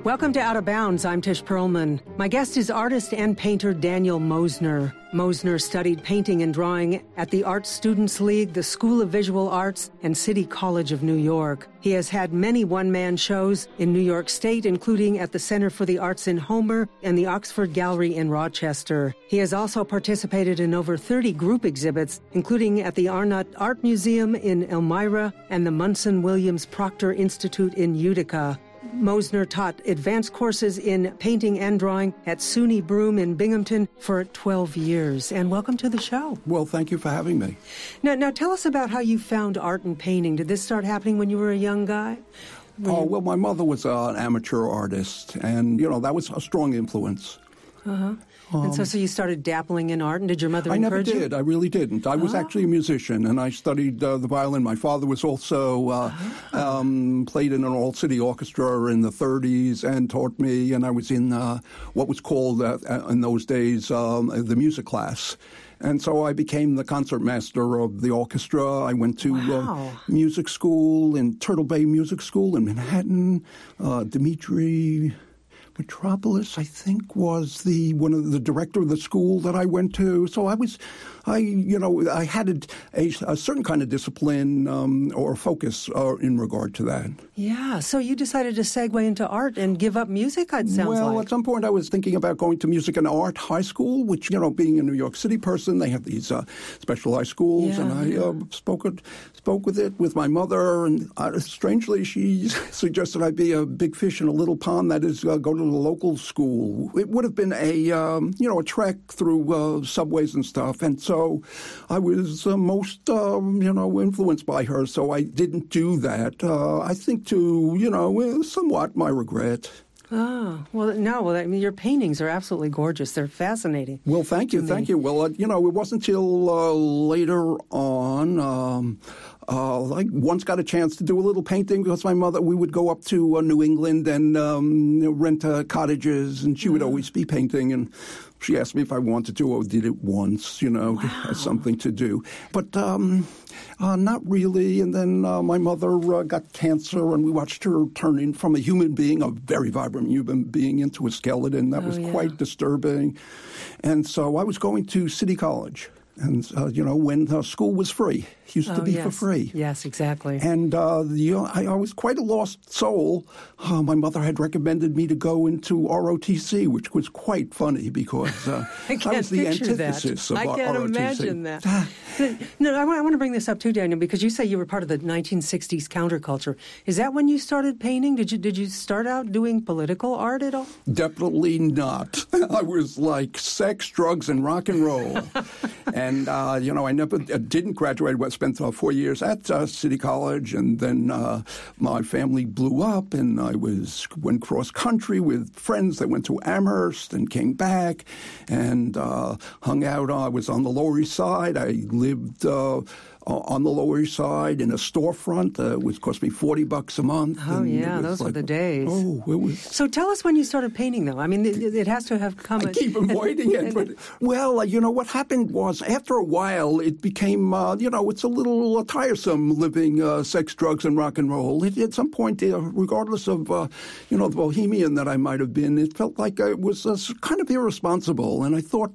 Welcome to Out of Bounds. I'm Tish Perlman. My guest is artist and painter Daniel Mosner. Mosner studied painting and drawing at the Art Students League, the School of Visual Arts, and City College of New York. He has had many one-man shows in New York State, including at the Center for the Arts in Homer and the Oxford Gallery in Rochester. He has also participated in over 30 group exhibits, including at the Arnott Art Museum in Elmira and the Munson Williams Proctor Institute in Utica. Mosner taught advanced courses in painting and drawing at SUNY Broome in Binghamton for 12 years. And welcome to the show. Well, thank you for having me. Now tell us about how you found art and painting. Did this start happening when you were a young guy? Well, my mother was an amateur artist, and, that was a strong influence. Uh-huh. And so you started dabbling in art, and did your mother encourage you? I never did. I really didn't. I was actually a musician, and I studied the violin. My father was also played in an all-city orchestra in the 30s and taught me, and I was in what was called, in those days, the music class. And so I became the concertmaster of the orchestra. I went to music school in Turtle Bay Music School in Manhattan. Dmitri Metropolis, I think, was the director of the school that I went to. So I had a certain kind of discipline or focus in regard to that. Yeah. So you decided to segue into art and give up music, it sounds like. Well, at some point I was thinking about going to music and art high school, which, being a New York City person, they have these specialized schools, and I spoke with it with my mother, and strangely she suggested I be a big fish in a little pond, that is, go to the local school. It would have been a trek through subways and stuff, and so I was most influenced by her, so I didn't do that. I think to somewhat my regret. Oh, well, no. Well, I mean, your paintings are absolutely gorgeous. They're fascinating. Well, thank you. Well, it wasn't till later on. I once got a chance to do a little painting because my mother, we would go up to New England and rent cottages, and she would always be painting, and she asked me if I wanted to, or did it once, as something to do. But not really. And then my mother got cancer, and we watched her turn in from a human being, a very vibrant human being, into a skeleton. That was quite disturbing. And so I was going to City College. And, when school was free. It used to be for free. Yes, exactly. And I was quite a lost soul. My mother had recommended me to go into ROTC, which was quite funny because I was the antithesis of ROTC. I can't imagine that. No, I want to bring this up too, Daniel, because you say you were part of the 1960s counterculture. Is that when you started painting? Did you start out doing political art at all? Definitely not. I was like sex, drugs, and rock and roll. And, I never didn't graduate. I spent 4 years at City College, and then my family blew up, and I went cross-country with friends that went to Amherst and came back and hung out. I was on the Lower East Side. I lived on the Lower East Side in a storefront. It cost me $40 a month. Oh, yeah, those were the days. Oh, it was. So tell us when you started painting, though. I mean, it has to have come. I keep avoiding it. But, what happened was after a while it became, it's a little tiresome living sex, drugs, and rock and roll. At some point, regardless of, the bohemian that I might have been, it felt like it was kind of irresponsible. And I thought,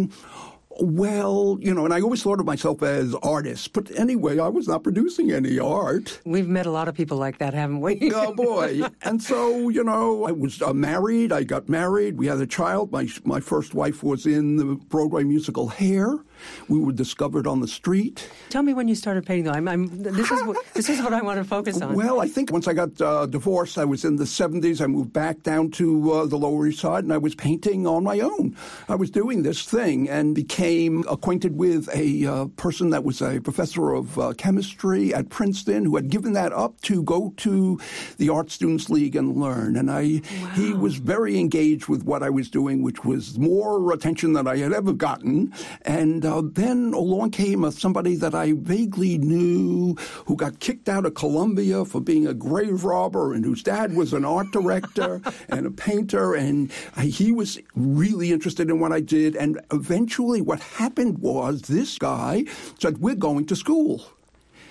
and I always thought of myself as artist. But anyway, I was not producing any art. We've met a lot of people like that, haven't we? Oh, boy. And so, I was married. I got married. We had a child. My first wife was in the Broadway musical Hair. We were discovered on the street. Tell me when you started painting, though. This is what I want to focus on. Well, I think once I got divorced, I was in the 70s. I moved back down to the Lower East Side, and I was painting on my own. I was doing this thing and became acquainted with a person that was a professor of chemistry at Princeton who had given that up to go to the Art Students League and learn. And he was very engaged with what I was doing, which was more attention than I had ever gotten. And then along came somebody that I vaguely knew who got kicked out of Columbia for being a grave robber and whose dad was an art director and a painter. And he was really interested in what I did. And eventually what happened was this guy said, "We're going to school."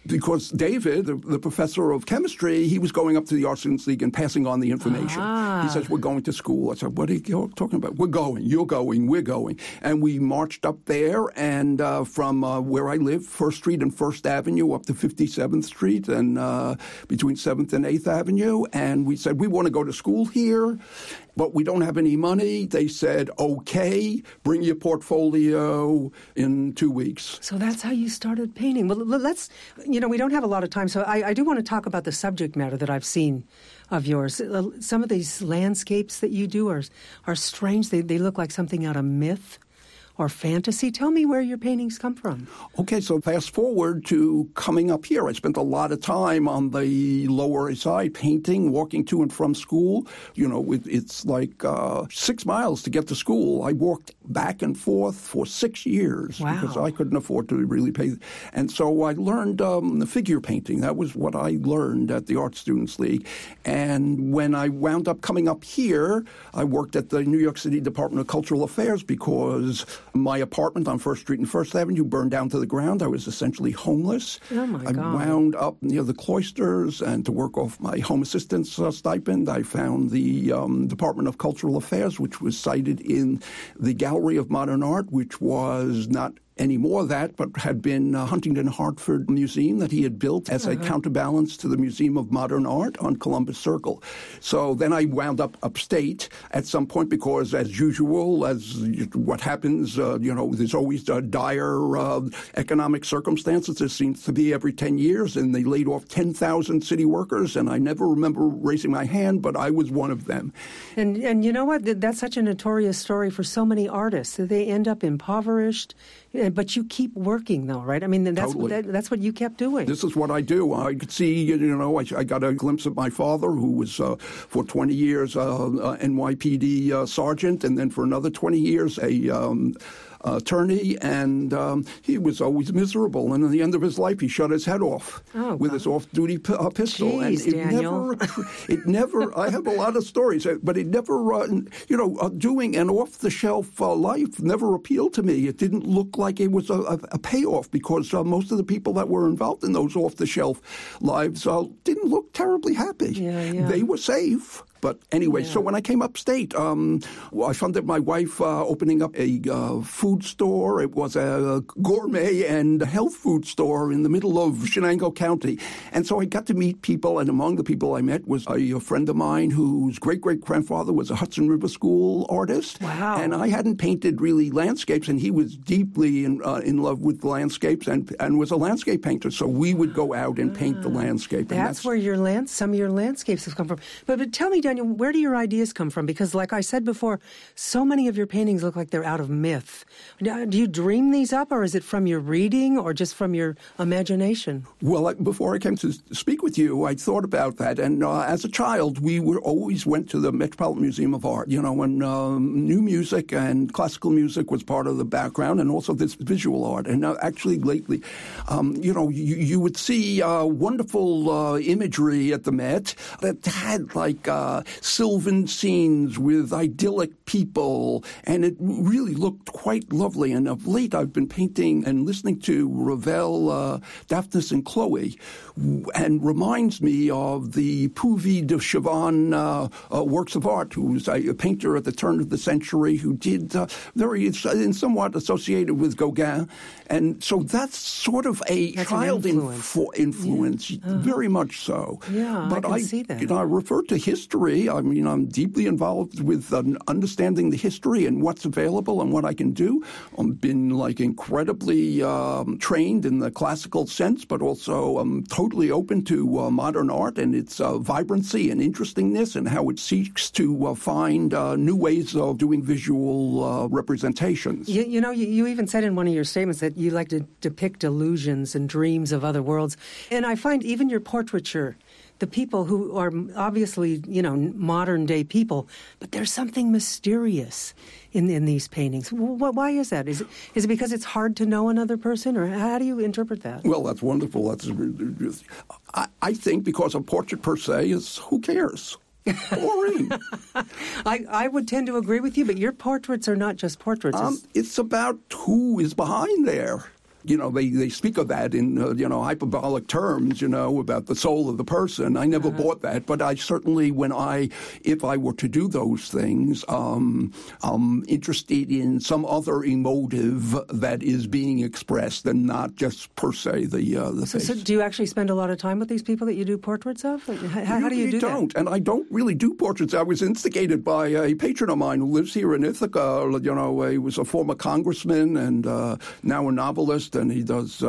because David, the professor of chemistry, he was going up to the Art Students League and passing on the information. He says, we're going to school. I said, what are you talking about? We're going. You're going. We're going. And we marched up there, and from where I live, 1st Street and 1st Avenue up to 57th Street and between 7th and 8th Avenue. And we said, we want to go to school here, but we don't have any money. They said, okay, bring your portfolio in 2 weeks. So that's how you started painting. Well, let's, we don't have a lot of time, so I do want to talk about the subject matter that I've seen of yours. Some of these landscapes that you do are strange. They look like something out of myth or fantasy. Tell me where your paintings come from. Okay, so fast forward to coming up here. I spent a lot of time on the Lower East Side painting, walking to and from school. It's like 6 miles to get to school. I walked back and forth for 6 years because I couldn't afford to really pay. And so I learned the figure painting. That was what I learned at the Art Students League. And when I wound up coming up here, I worked at the New York City Department of Cultural Affairs because my apartment on 1st Street and 1st Avenue burned down to the ground. I was essentially homeless. Oh, my God. I wound up near the cloisters, and to work off my home assistance stipend, I found the Department of Cultural Affairs, which was cited in the Gallery of Modern Art, which was not anymore that, but had been Huntington Hartford Museum that he had built as a counterbalance to the Museum of Modern Art on Columbus Circle. So then I wound up upstate at some point because, as usual, as what happens, there's always dire economic circumstances. There seems to be every 10 years, and they laid off 10,000 city workers, and I never remember raising my hand, but I was one of them. And you know what? That's such a notorious story for so many artists. They end up impoverished. But you keep working, though, right? I mean, that's what you kept doing. This is what I do. I could see, I got a glimpse of my father, who was for 20 years NYPD sergeant, and then for another 20 years a attorney, and he was always miserable. And at the end of his life, he shut his head off with his off-duty pistol. Jeez, and Daniel. It never. I have a lot of stories, but it never. Doing an off-the-shelf life never appealed to me. It didn't look like it was a payoff because most of the people that were involved in those off-the-shelf lives didn't look terribly happy. Yeah. They were safe. But anyway, so when I came upstate, I funded my wife opening up a food store. It was a gourmet and health food store in the middle of Shenango County. And so I got to meet people, and among the people I met was a friend of mine whose great-great-grandfather was a Hudson River School artist. Wow. And I hadn't painted really landscapes, and he was deeply in love with landscapes and was a landscape painter. So we would go out and paint the landscape. That's where some of your landscapes have come from. But tell me, Daniel, where do your ideas come from? Because like I said before, so many of your paintings look like they're out of myth. Do you dream these up, or is it from your reading, or just from your imagination? Well, before I came to speak with you, I thought about that. And as a child, we always went to the Metropolitan Museum of Art, when new music and classical music was part of the background, and also this visual art. And actually lately, you would see wonderful imagery at the Met that had like sylvan scenes with idyllic people, and it really looked quite lovely. And of late, I've been painting and listening to Ravel, Daphnis and Chloe, and reminds me of the Puvis de Chavannes works of art, who was a painter at the turn of the century who did somewhat associated with Gauguin. And so that's sort of that's child influence, very much so. Yeah, but I can see that. I refer to history. I mean, I'm deeply involved with understanding the history and what's available and what I can do. I've been incredibly trained in the classical sense, but also I'm totally open to modern art and its vibrancy and interestingness and how it seeks to find new ways of doing visual representations. You even said in one of your statements that you like to depict illusions and dreams of other worlds. And I find even your portraiture, the people who are obviously, modern-day people, but there's something mysterious in these paintings. Why is that? Is it because it's hard to know another person, or how do you interpret that? Well, that's wonderful. I think because a portrait per se is, who cares? Boring. I would tend to agree with you, but your portraits are not just portraits. It's about who is behind there. they speak of that in, hyperbolic terms, about the soul of the person. I never bought that, but I certainly, if I were to do those things, I'm interested in some other emotive that is being expressed and not just per se the face. So do you actually spend a lot of time with these people that you do portraits of? How do you do that? Don't, and I don't really do portraits. I was instigated by a patron of mine who lives here in Ithaca. He was a former congressman and now a novelist, and he does,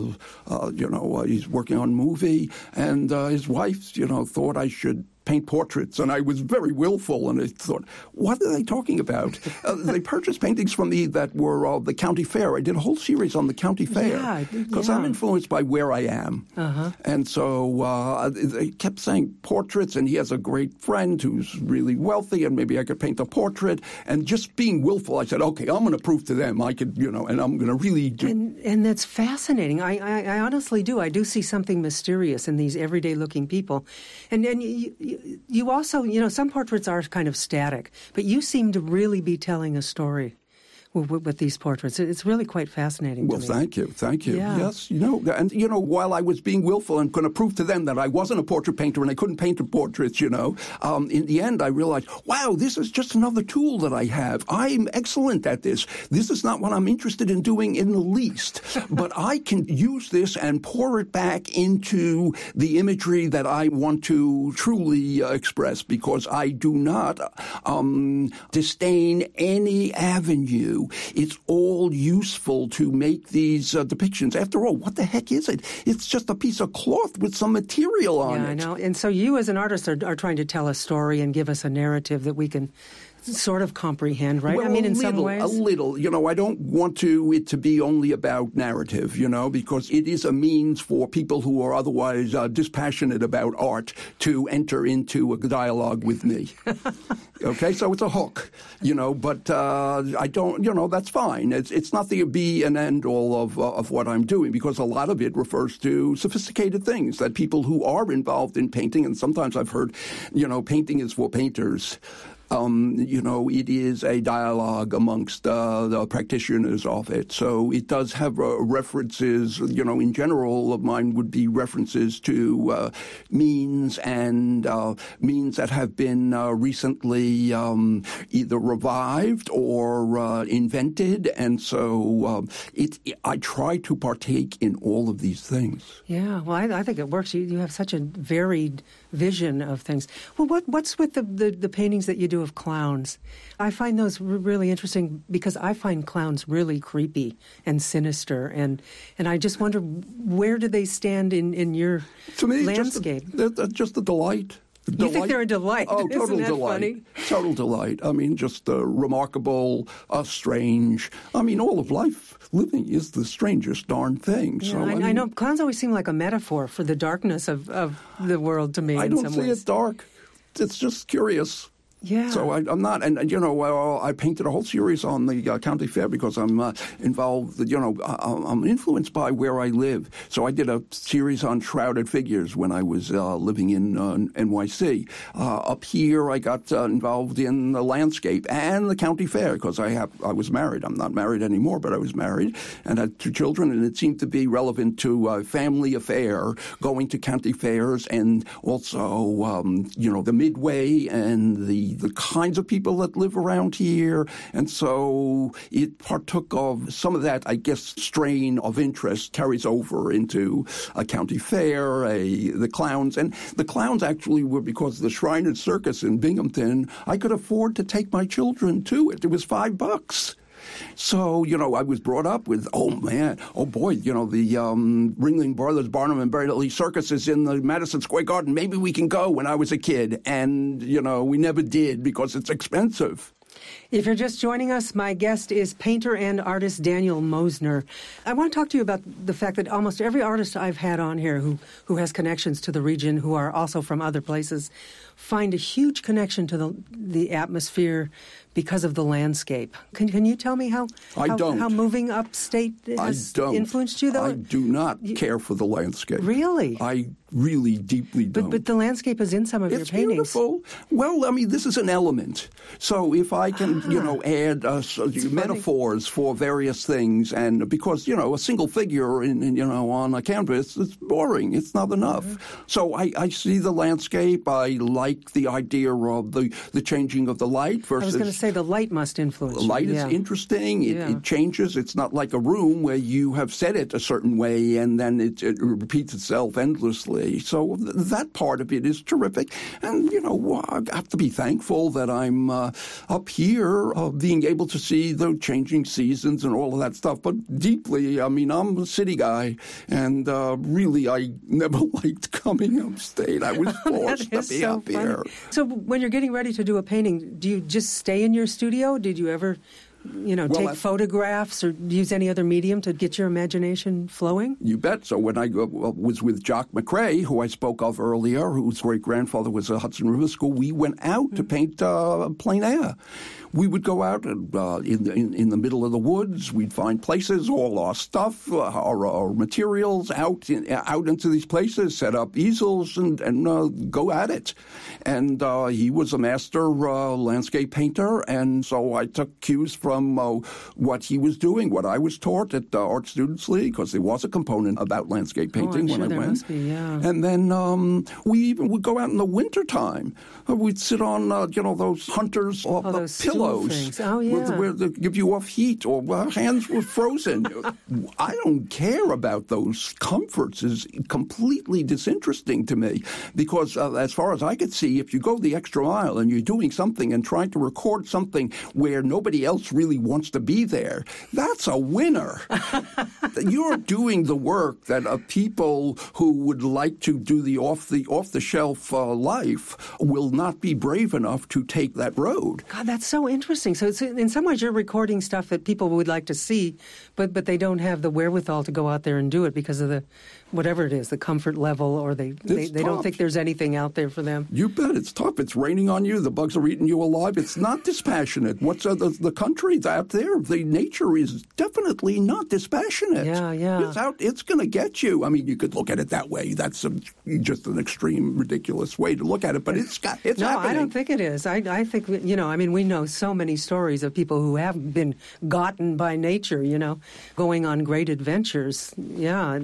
he's working on a movie, and his wife, thought I should paint portraits, and I was very willful, and I thought, what are they talking about? They purchased paintings from me that were the county fair. I did a whole series on the county fair because I'm influenced by where I am. And so they kept saying portraits, and he has a great friend who's really wealthy, and maybe I could paint a portrait. And just being willful, I said, okay, I'm going to prove to them I could, and I'm going to really do. And that's fascinating. I honestly do. I do see something mysterious in these everyday-looking people. And you also, some portraits are kind of static, but you seem to really be telling a story with these portraits. It's really quite fascinating to me. Well, thank you. Yeah. Yes, while I was being willful and going to prove to them that I wasn't a portrait painter and I couldn't paint portraits, in the end I realized, wow, this is just another tool that I have. I'm excellent at this. This is not what I'm interested in doing in the least, but I can use this and pour it back into the imagery that I want to truly express, because I do not disdain any avenue. It's all useful to make these depictions. After all, what the heck is it? It's just a piece of cloth with some material on it. Yeah, I know. And so you as an artist are trying to tell a story and give us a narrative that we can sort of comprehend, right? Well, in some ways. A little. I don't want it to be only about narrative, because it is a means for people who are otherwise dispassionate about art to enter into a dialogue with me. Okay, so it's a hook, but I don't, that's fine. It's not the be and end all of what I'm doing, because a lot of it refers to sophisticated things that people who are involved in painting, and sometimes I've heard, painting is for painters. It is a dialogue amongst the practitioners of it. So it does have references, in general, mine would be references to means and means that have been recently either revived or invented. And so I try to partake in all of these things. Yeah, well, I think it works. You have such a varied vision of things. Well, what's with the paintings that you do of clowns? I find those really interesting because I find clowns really creepy and sinister, and I just wonder, where do they stand in your landscape? They're just a delight. You think they're a delight? Oh, total Isn't that delight. Funny? Total delight. Just remarkable, strange. All of life, living is the strangest darn thing. Yeah, so I know. Clowns always seem like a metaphor for the darkness of the world to me. I don't see it dark. It's just curious. Yeah. So I'm not, and I painted a whole series on the county fair because I'm involved. I'm influenced by where I live. So I did a series on shrouded figures when I was living in NYC. Up here, I got involved in the landscape and the county fair because I was married. I'm not married anymore, but I was married and had 2 children, and it seemed to be relevant to a family affair, going to county fairs, and also the Midway and the kinds of people that live around here. And so it partook of some of that, I guess, strain of interest carries over into a county fair, the clowns. And the clowns actually were because the Shriners Circus in Binghamton, I could afford to take my children to it. It was $5. So, I was brought up with, the Ringling Brothers, Barnum and Bailey Circus is in the Madison Square Garden. Maybe we can go when I was a kid. And, we never did because it's expensive. If you're just joining us, my guest is painter and artist Daniel Mosner. I want to talk to you about the fact that almost every artist I've had on here who has connections to the region, who are also from other places, find a huge connection to the atmosphere because of the landscape. Can you tell me how moving upstate has influenced you, though? I do not care for the landscape. Really? I really deeply don't. But the landscape is in some of your paintings. It's beautiful. Well, this is an element. So if I can add metaphors for various things. And because, a single figure on a canvas is boring. It's not enough. Mm-hmm. So I see the landscape. I like the idea of the changing of the light versus... I was going to say the light must influence you. Light is interesting. It changes. It's not like a room where you have set it a certain way and then it repeats itself endlessly. So that part of it is terrific. And, I have to be thankful that I'm up here being able to see the changing seasons and all of that stuff. But deeply, I'm a city guy, and really I never liked coming upstate. I was forced to be up here. So when you're getting ready to do a painting, do you just stay in your studio? Did you ever... take photographs or use any other medium to get your imagination flowing? You bet. So when I was with Jock McCrae, who I spoke of earlier, whose great-grandfather was at Hudson River School, we went out to paint plein air. We would go out in the middle of the woods. We'd find places, all our stuff, our materials out into these places, set up easels and go at it. And he was a master landscape painter, and so I took cues from what he was doing, what I was taught at Art Students League, because there was a component about landscape painting when I went. Must be, yeah. And then we even would go out in the wintertime. We'd sit on, those hunters' those pillows. Things. Oh, yeah. Where they give you off heat, or hands were frozen. I don't care about those comforts. It's completely disinteresting to me, because as far as I could see, if you go the extra mile and you're doing something and trying to record something where nobody else really wants to be there, that's a winner. You're doing the work that people who would like to do the off-the-shelf life will not be brave enough to take that road. God, that's so interesting. So in some ways you're recording stuff that people would like to see, but they don't have the wherewithal to go out there and do it because of the whatever it is, the comfort level, or they don't think there's anything out there for them. You bet. It's tough. It's raining on you. The bugs are eating you alive. It's not dispassionate. What's the country out there? The nature is definitely not dispassionate. Yeah. It's out. It's going to get you. I mean, you could look at it that way. That's just an extreme, ridiculous way to look at it. But it's happening. No, I don't think it is. I think, we know so many stories of people who have been gotten by nature, going on great adventures. Yeah.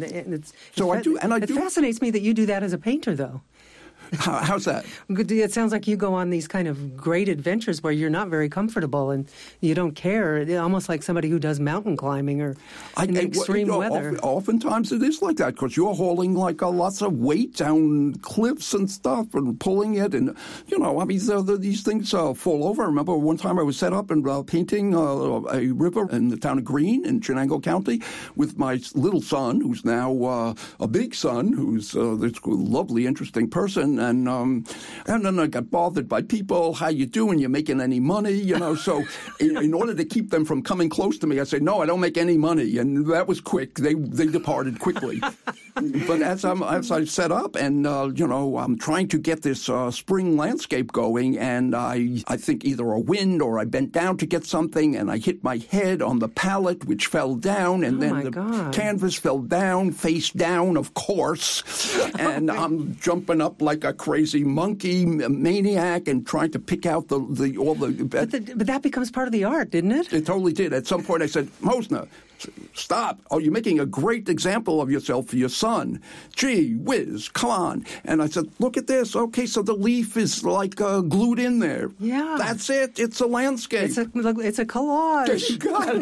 It fascinates me that you do that as a painter, though. How's that? It sounds like you go on these kind of great adventures where you're not very comfortable and you don't care, almost like somebody who does mountain climbing or in extreme weather. Oftentimes it is like that, because you're hauling lots of weight down cliffs and stuff and pulling it. And, these things fall over. I remember one time I was set up and painting a river in the town of Greene in Chenango County with my little son, who's now a big son, who's this lovely, interesting person. And then I got bothered by people. How you doing? You making any money? So in order to keep them from coming close to me, I said, no, I don't make any money. And that was quick. They departed quickly. But as I set up and, I'm trying to get this spring landscape going, and I think either a wind or I bent down to get something, and I hit my head on the pallet, which fell down, and then the canvas fell down, face down, of course. And I'm jumping up like a crazy monkey maniac and trying to pick out all the. But that becomes part of the art, didn't it? It totally did. At some point, I said, Mosner, stop. Oh, you're making a great example of yourself for your son. Gee whiz, come on. And I said, look at this. Okay, so the leaf is glued in there. Yeah. That's it. It's a landscape. It's a collage. You got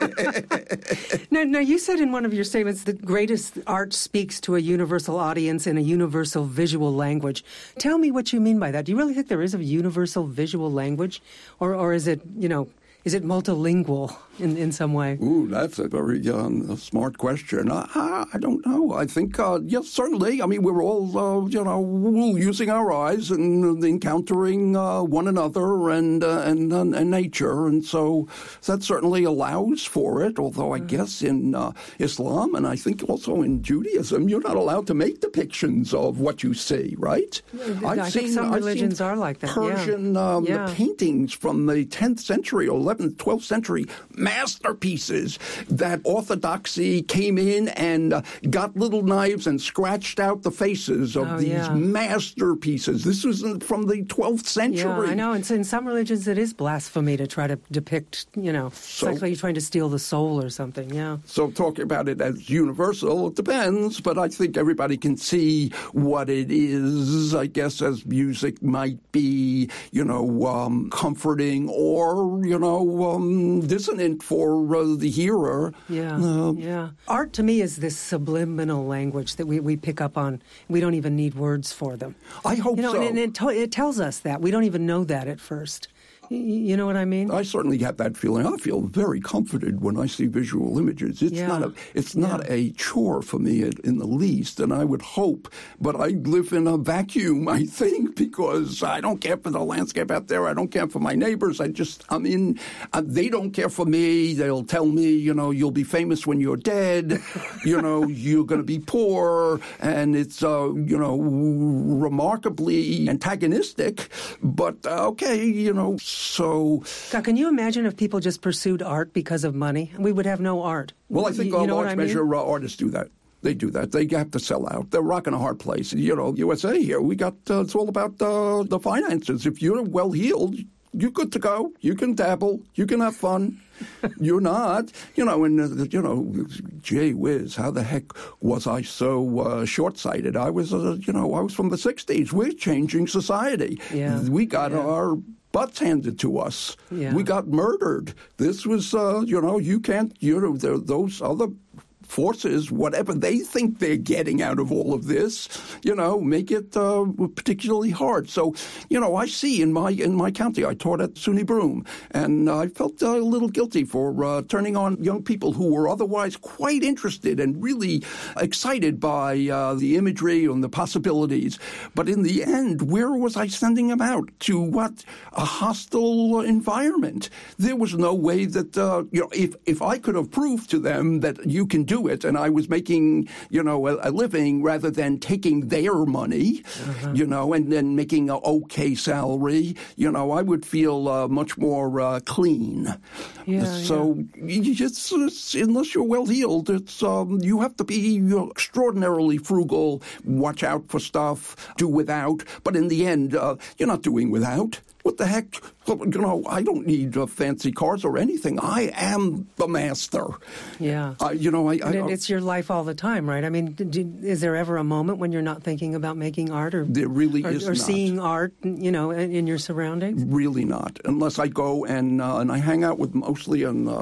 it. Now, you said in one of your statements that greatest art speaks to a universal audience in a universal visual language. Tell me what you mean by that. Do you really think there is a universal visual language? Or is it, is it multilingual in some way? Ooh, that's a very smart question. I don't know. I think, yes, certainly. I mean, we're all, using our eyes and encountering one another and nature. And so that certainly allows for it. Although I guess in Islam, and I think also in Judaism, you're not allowed to make depictions of what you see, right? I think some religions are like that. Persian paintings from the 10th century or 11th, 12th century masterpieces that orthodoxy came in and got little knives and scratched out the faces of these masterpieces. This was from the 12th century. Yeah, I know. And so in some religions, it is blasphemy to try to depict, it's like you're trying to steal the soul or something, yeah. So talking about it as universal, it depends, but I think everybody can see what it is, I guess, as music might be, comforting or, dissonant for the hearer. Yeah. Art, to me, is this subliminal language that we pick up on. We don't even need words for them. I hope so. And it tells us that. We don't even know that at first. You know what I mean? I certainly have that feeling. I feel very comforted when I see visual images. It's not a chore for me in the least, and I would hope. But I live in a vacuum, I think, because I don't care for the landscape out there. I don't care for my neighbors. They don't care for me. They'll tell me, you'll be famous when you're dead. You're going to be poor, and it's remarkably antagonistic. But okay, So, God, can you imagine if people just pursued art because of money? We would have no art. Well, I think on large measure artists do that. They do that. They have to sell out. They're rocking a hard place. USA here, we got, it's all about the finances. If you're well-heeled, you're good to go. You can dabble. You can have fun. You're not. Gee whiz, how the heck was I so short-sighted? I was from the 60s. We're changing society. Yeah. We got our butts handed to us. Yeah. We got murdered. This was, you can't, those other forces, whatever they think they're getting out of all of this, make it particularly hard. So, I see in my county, I taught at SUNY Broome, and I felt a little guilty for turning on young people who were otherwise quite interested and really excited by the imagery and the possibilities. But in the end, where was I sending them out? To what? A hostile environment. There was no way that, if I could have proved to them that you can do it, and I was making, a living rather than taking their money, and then making an okay salary, I would feel much more clean. Unless you're well-heeled, it's you have to be extraordinarily frugal, watch out for stuff, do without, but in the end, you're not doing without. What the heck? I don't need fancy cars or anything. I am the master. Yeah. It's your life all the time, right? I mean, is there ever a moment when you're not thinking about making art there really is or not. Seeing art, in your surroundings? Really not. Unless I go and I hang out with mostly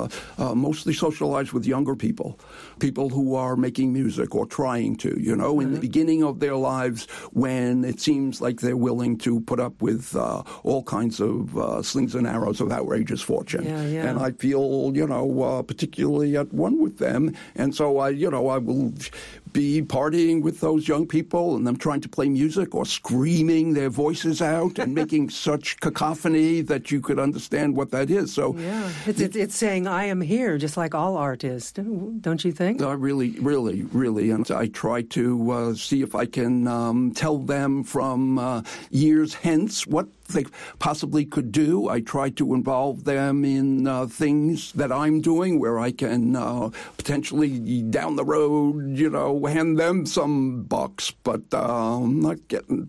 socialize with younger people who are making music or trying to, in the beginning of their lives when it seems like they're willing to put up with all kinds of slings and arrows of outrageous fortune. Yeah. And I feel, particularly at one with them. And so I will be partying with those young people and them trying to play music or screaming their voices out and making such cacophony that you could understand what that is. So it's saying, I am here, just like all art is, don't you think? Really. And I try to see if I can tell them from years hence what they possibly could do. I try to involve them in things that I'm doing where I can potentially down the road, hand them some bucks, but I'm not getting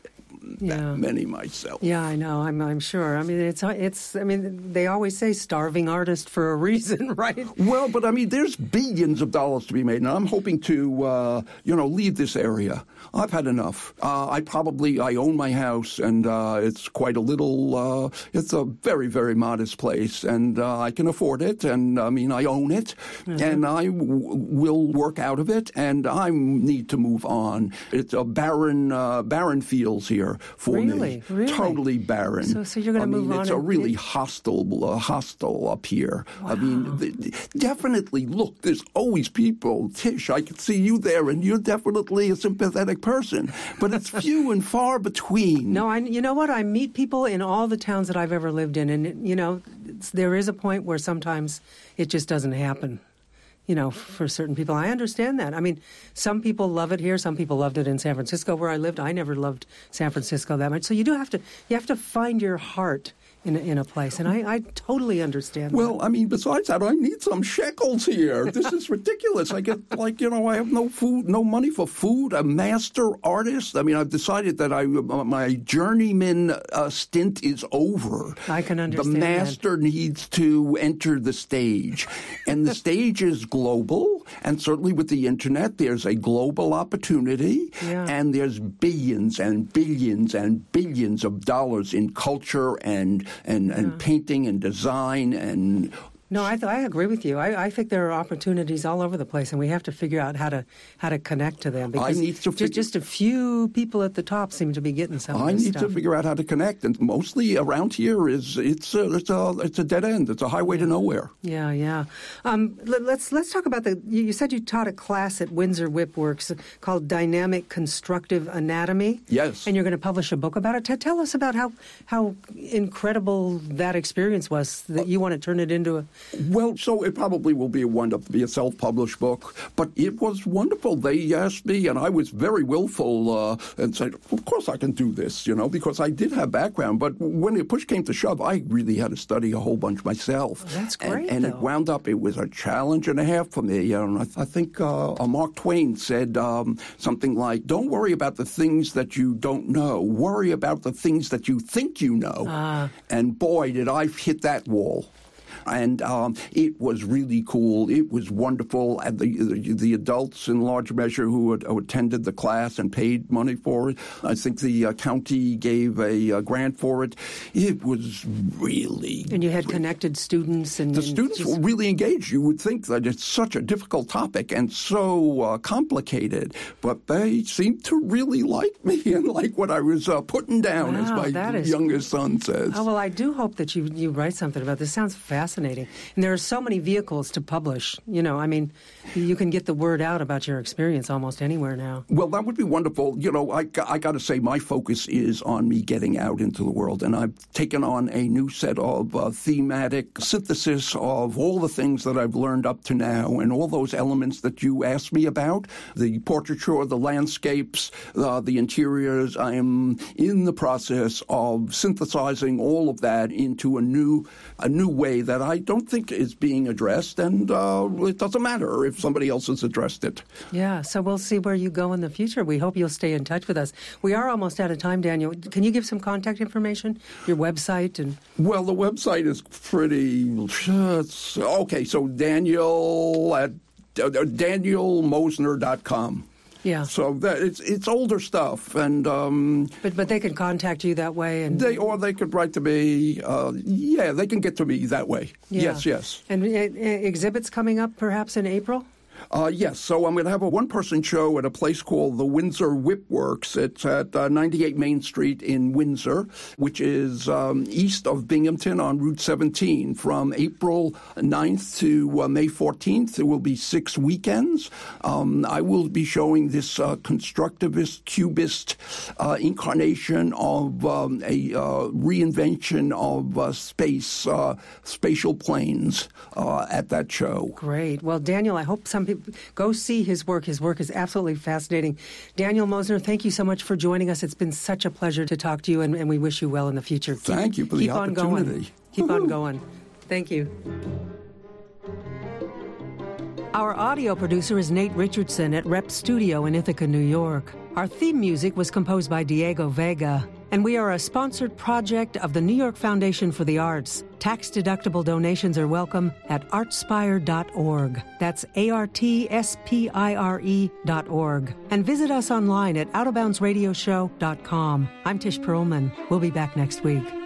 that many myself. Yeah, I know. I'm sure. I mean, it's. I mean, they always say starving artist for a reason, right? Well, but I mean, there's billions of dollars to be made, and I'm hoping to, leave this area. I've had enough. I own my house, and it's quite a little. It's a very, very modest place, and I can afford it, and I mean, I own it, and I will work out of it, and I need to move on. It's a barren fields here for me. Really? Totally barren. So you're going to move on. It's a really hostile up here. Wow. I mean, definitely, look, there's always people. Tish, I can see you there, and you're definitely a sympathetic person, but it's few and far between. No, you know what? I meet people in all the towns that I've ever lived in, and, there is a point where sometimes it just doesn't happen. For certain people. I understand that. I mean, some people love it here. Some people loved it in San Francisco where I lived. I never loved San Francisco that much. So you have to find your heart in a place. And I totally understand Well, that. I mean, besides that, I need some shekels here. This is ridiculous. I get, I have no food, no money for food. A master artist. I mean, I've decided that my journeyman stint is over. I can understand The master needs to enter the stage. And the stage is global. And certainly with the Internet, there's a global opportunity. Yeah. And there's billions and billions and billions of dollars in culture and painting and design and... No, I agree with you. I think there are opportunities all over the place, and we have to figure out how to connect to them. Because just a few people at the top seem to be getting some of this stuff. I need to figure out how to connect, and mostly around here it's a dead end. It's a highway to nowhere. Yeah. Let's talk about you said you taught a class at Windsor WIPWorks called Dynamic Constructive Anatomy. Yes. And you're going to publish a book about it. Tell us about how incredible that experience was, that you want to turn it into a... Well, so it probably will wind up to be a self-published book, but it was wonderful. They asked me, and I was very willful and said, of course I can do this, because I did have background, but when the push came to shove, I really had to study a whole bunch myself. Well, that's great, and it wound up, it was a challenge and a half for me. I think Mark Twain said something like, don't worry about the things that you don't know. Worry about the things that you think you know. And boy, did I hit that wall. And it was really cool. It was wonderful. And the adults, in large measure, who attended the class and paid money for it. I think the county gave a grant for it. It was really... And you had connected students. The students were really engaged. You would think that it's such a difficult topic and so complicated. But they seemed to really like me and like what I was putting down, as my youngest son says. Oh, well, I do hope that you write something about this. Sounds fascinating. And there are so many vehicles to publish. You can get the word out about your experience almost anywhere now. Well, that would be wonderful. I got to say my focus is on me getting out into the world. And I've taken on a new set of thematic synthesis of all the things that I've learned up to now and all those elements that you asked me about, the portraiture, the landscapes, the interiors. I am in the process of synthesizing all of that into a new way that I don't think is being addressed, and it doesn't matter if somebody else has addressed it. Yeah, so we'll see where you go in the future. We hope you'll stay in touch with us. We are almost out of time, Daniel. Can you give some contact information, your website? Well, the website is pretty... okay, so Daniel at danielmosner.com. Yeah. So it's older stuff, and but they can contact you that way, and they could write to me. They can get to me that way. Yeah. Yes. And exhibits coming up, perhaps in April. Yes, so I'm going to have a one-person show at a place called the Windsor WIPWorks. It's at 98 Main Street in Windsor, which is east of Binghamton on Route 17. From April 9th to May 14th, there will be 6 weekends. I will be showing this constructivist, cubist incarnation of a reinvention of spatial planes at that show. Great. Well, Daniel, I hope some people go see his work. His work is absolutely fascinating. Daniel Mosner, thank you so much for joining us. It's been such a pleasure to talk to you, and we wish you well in the future. Thank you for the opportunity. Keep on going. Thank you. Our audio producer is Nate Richardson at Rep Studio in Ithaca, New York. Our theme music was composed by Diego Vega, and we are a sponsored project of the New York Foundation for the Arts. Tax-deductible donations are welcome at artspire.org. That's ARTSPIRE.org. And visit us online at OutofBoundsRadioshow.com. I'm Tish Perlman. We'll be back next week.